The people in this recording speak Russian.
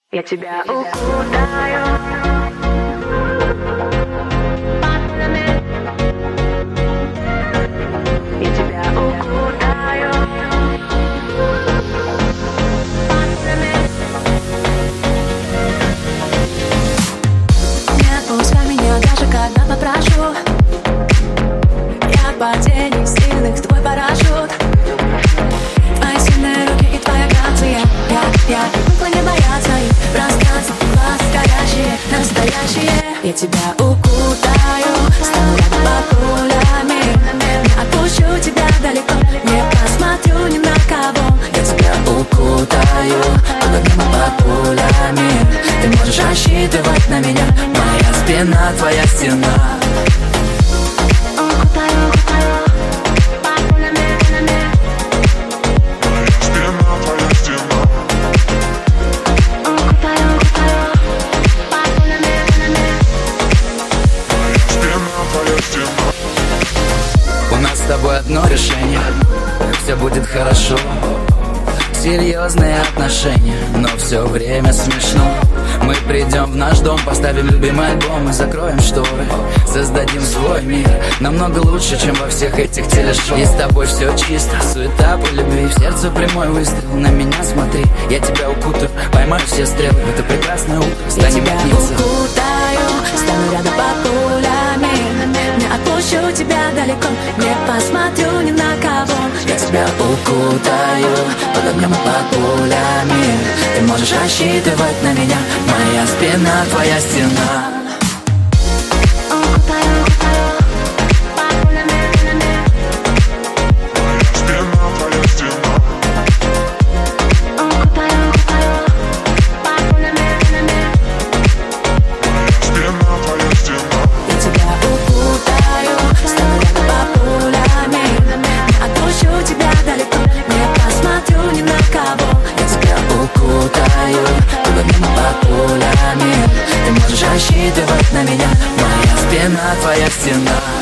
Я тебя укутаю. Я тебя укутаю. Не отпускай меня даже когда попрошу. Я падений сильных твой парашют. Твои сильные руки и твоя грация. Я привыкла не бояться их пространств, глаз горящие, настоящие. Я тебя укутаю, стану рядом под пулями. Не отпущу тебя далеко, не посмотрю ни на кого. Я тебя укутаю, под огнем и под пулями. Ты можешь рассчитывать на меня, моя спина, твоя стена. У нас с тобой одно решение, все будет хорошо. Серьезные отношения, но все время смешно. Мы придем в наш дом, поставим любимый альбом и закроем шторы. Создадим свой мир, намного лучше, чем во всех этих телешоу. И с тобой все чисто, суета по любви. В сердце прямой выстрел, на меня смотри. Я тебя укутаю, поймаю все стрелы. Это прекрасное утро, станем я тебя укутаю, стану рядом под пулями. Не отпущу тебя далеко, не посмотрю ни на кого. Я тебя укутаю, под огнем и под пулями. Ты можешь рассчитывать на меня, моя спина, твоя стена. Рассчитывать на меня, моя спина, твоя стена.